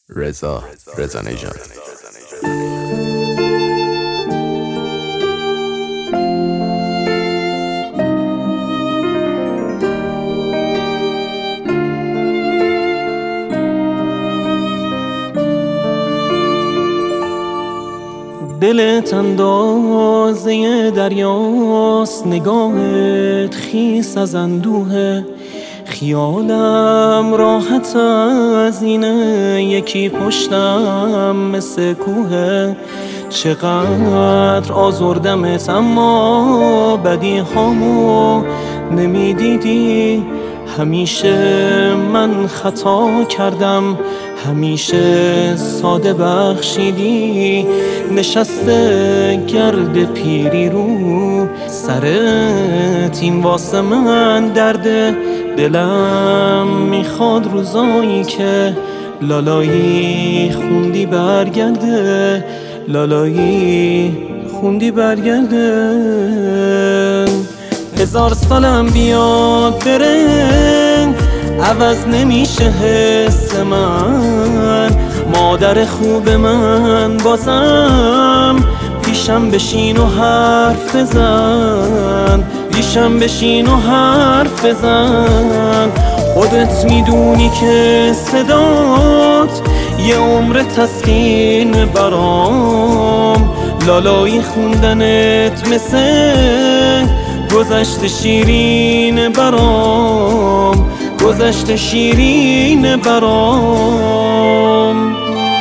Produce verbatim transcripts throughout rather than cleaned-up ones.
رضا رضا نژاد. دلت اندازه دریاست، نگاهت خیس از اندوه، خیالم راحت از اینه، یکی پشتم مثل کوه. چقدر آزردمت اما بدی هامو نمیدیدی، همیشه من خطا کردم، همیشه ساده بخشیدی. نشسته گرد پیری رو سرت، این واسه من درده. دلم میخواد روزایی که لالایی خوندی برگرده، لالایی خوندی برگرده. هزار سالم بیاد بره، عوض نمیشه حس من. مادر خوب من بازم پیشم بشین و حرف بزن، پیشم بشین و حرف بزن. خودت میدونی که صدات یه عمر تسکین برام، لالایی خوندنت مثل گذشت شیرین برام، گذشت شیرین برام.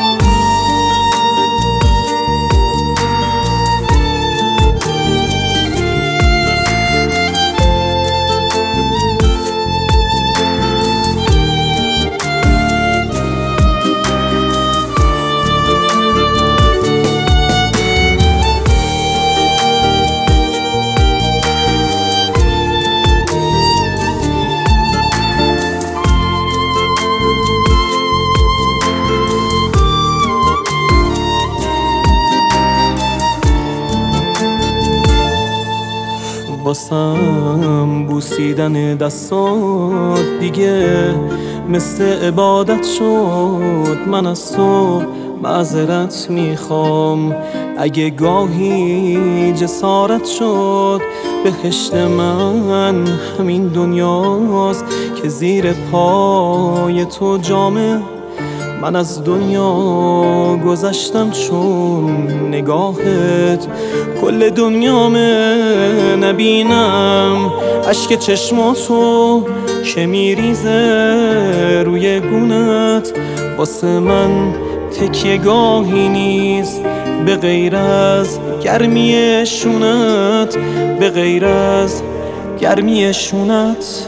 واسم بوسیدن دستات دیگه مثل عبادت شد. من از تو معذرت میخوام، اگه گاهی جسارت شد. بهشت من همین دنیاست که زیر پای تو جامه. من از دنیا گذشتم چون نگاهت کل دنیامه. نبینم اشک چشماتو که میریزه روی گونت، واسه من تکیه گاهی نیست به غیر از گرمی شونت، به غیر از گرمی شونت.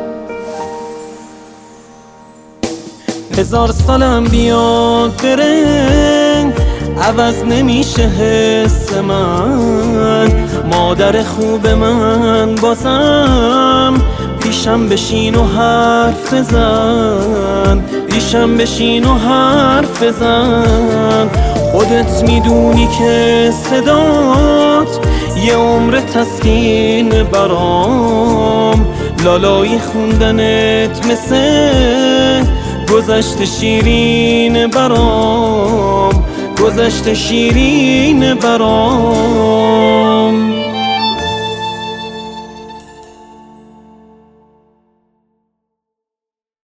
هزار سالم بیاد بره، عوض نمیشه حس من. مادر خوب من بازم پیشم بشین و حرف بزن، پیشم بشین و حرف بزن. خودت میدونی که صدات یه عمر تسکین برام، لالایی خوندنت مثل گذشت شیرین برام، گذشت شیرین برام.